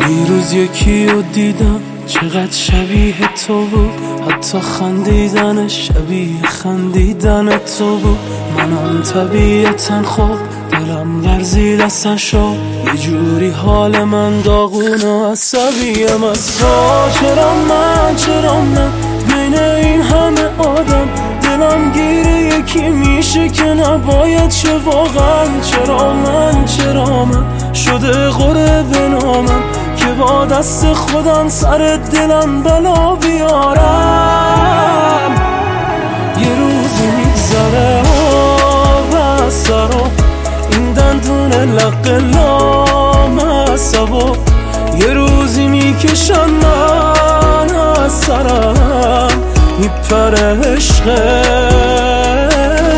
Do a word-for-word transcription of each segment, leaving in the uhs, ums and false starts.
دیروز یکی رو دیدم چقدر شبیه تو بود، حتی خندیدنش شبیه خندیدن تو بود. منم طبیعتا خوب دلم لرزید اصلا شد، یه جوری حال من داغون و عصبیم از تو. چرا من چرا من بین این همه آدم دلم گیره یکی میشه که نباید شه واقعا. چرا من چرا من شده غره به نامم که با دست خودم سر دلم بلا بیارم. یه روزی میگذره و سرا این دندون لق لامصبا، یه روزی میکشم من از سرم میپره عشقه.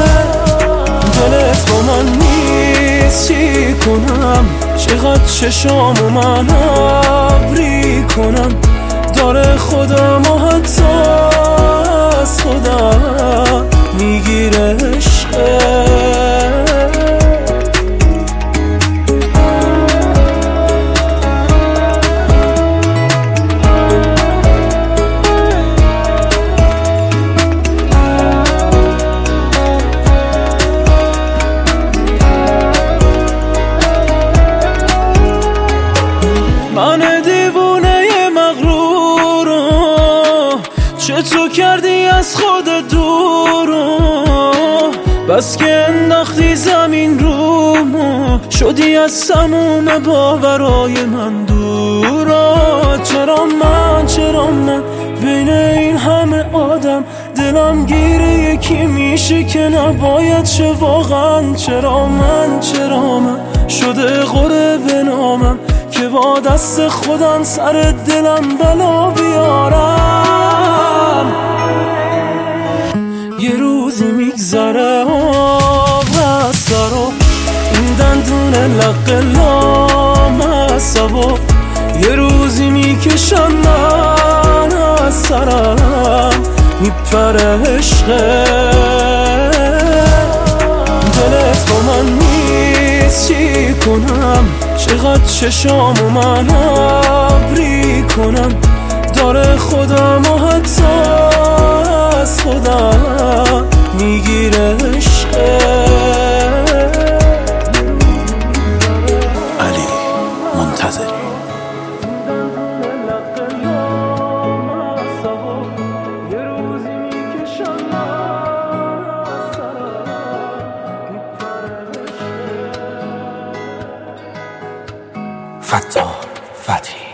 دلت با من نیست چی کنم، چقدر چشامو من ابری کنم، داره خودم و حتی از خودم میگیره عشقه. من دیوونه مغرورو چطور کردی از خود دورو، بس که انداختی زمین رومو شدی از سموم باورای من دورا. چرا من چرا من بین این همه آدم دلم گیره یکی میشه که نباید شه واقعا. چرا من چرا من شده غره به نامم که با دست خودم سر دلم بلا بیارم. یه روزی میگذره و سرا این دندون لق لامصبا، یه روزی میکشم من از سرم میپره عشقه. دلت با من نیست چی کنم، چقدر چشامو من ابری کنم، داره خودم و حتی از خودم میگیره عشقه. علی منتظری. فتاح فتحی.